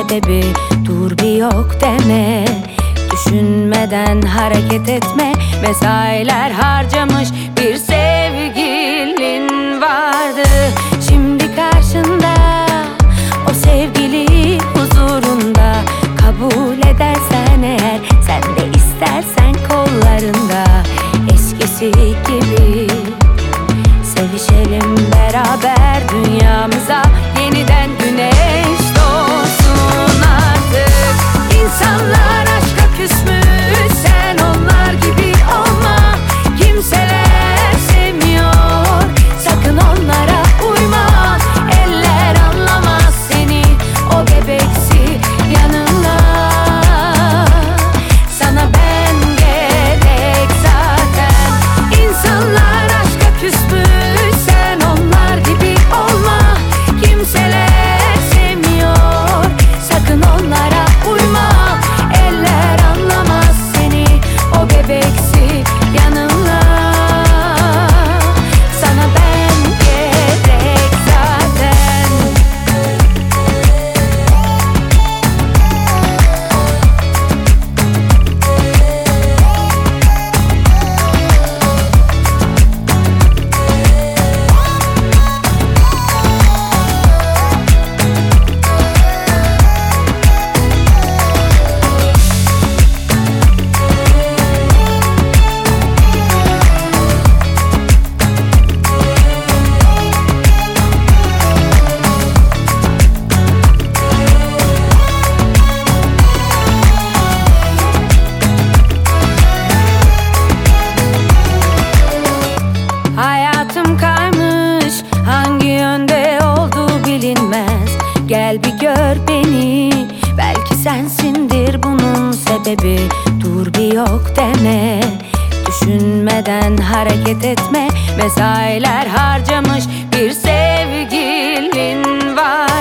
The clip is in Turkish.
sebebi dur bir yok deme. Düşünmeden hareket etme. Mesailer harcamış bir sevgilin vardı. Şimdi karşında o sevgili huzurunda. Kabul edersen eğer, sen de istersen kollarında. Eskisi gibi sevişelim beraber, dünyamıza yeniden güneş doğsun artık. İnsanlar aşka küsmüş, sen onlar gibi olma. Kimseler sevmiyor, sakın onlara uyma. Eller anlamaz seni, o bebeksi yanında. Sana ben gerek zaten. İnsanlar aşka küsmüş, sen onlar gibi olma. Kimseler sevmiyor, sakın onlara uyma. Eller anlamaz seni, o bebeksi yanında. Sana ben gerek zaten. Hayatım kaymış, hangi yönde olduğu bilinmez. Gel bir gör beni, belki sensindir bunun sebebi. Dur bir yok deme. Düşünmeden hareket etme. Mesailer harcamış bir sevgilin var.